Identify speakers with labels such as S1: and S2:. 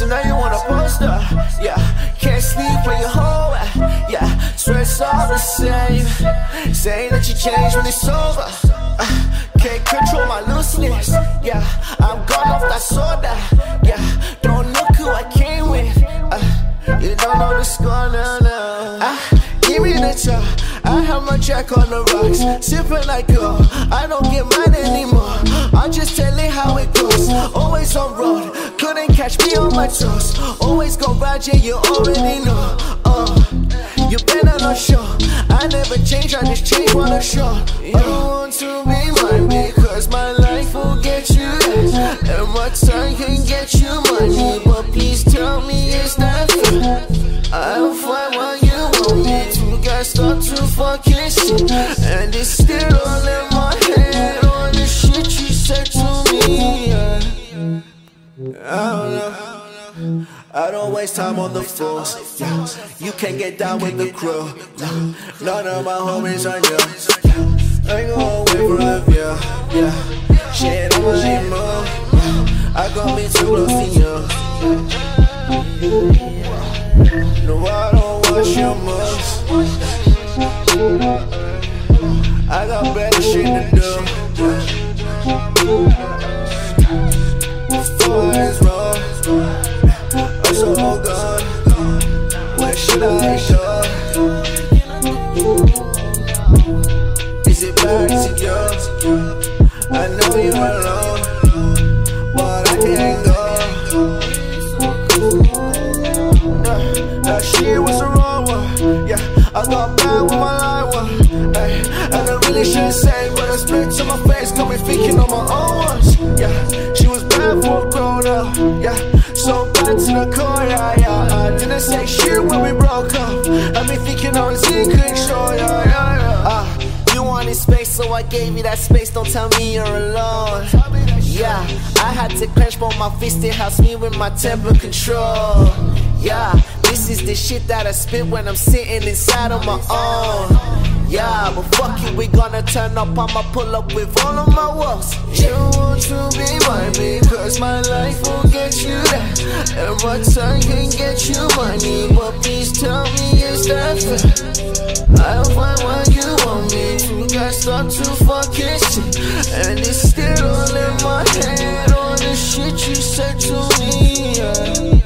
S1: So now you want a poster, yeah. Can't sleep when you're home, yeah. Swear it's all the same. Saying that you changed when it's over. Can't control my looseness, yeah. I'm gone off that soda, yeah. Don't look who I came with, you don't know the score, no. Give me the top, I have my jack on the rocks. Sipping like gold, I don't get mine anymore. I just tell it how it goes. Always on road, couldn't catch me on my toes. Always go ride, yeah, you already know. You better not show. I never change, I just change what I show. You want to be mine because my life will get you that, and my time can get you money. But please tell me, is that fair? I'll find what you want me to. Got start to fucking shit, and it's still all in my head. All the shit you said to me, I don't know. I don't waste time on the floors, yeah. You can't get down with the crew, no. None of my homies are new. I go away from you, yeah. Shit, I'm a move. I got me too close to you. No, I don't watch your moves. I got better shit to do. Before it's wrong, I'm so gone. Where should I go? Is it bad to you? I know you're alone, but I can't go. That shit was the wrong one, yeah. I got bad with my line one, ay. And I really shouldn't say, but I spit to my face, got me thinking on my own ones, yeah. She was bad for a grown up, yeah. So bad to the core, yeah. I didn't say shit when we broke up. Had me thinking I was in control, yeah. You wanted space, so I gave you that space. Don't tell me you're alone. Yeah, I had to clench both my fists. It helps me with my temper control. Yeah, this is the shit that I spit when I'm sitting inside on my own. Yeah, but fuck it, we gonna turn up. I'ma pull up with all of my walls. You want to be mine because my life will get you that, and my time can get you money. But please tell me, is that fair? I'll find what you want me to. Got start to fucking shit, and it's still all in my head. All the shit you said to me, yeah.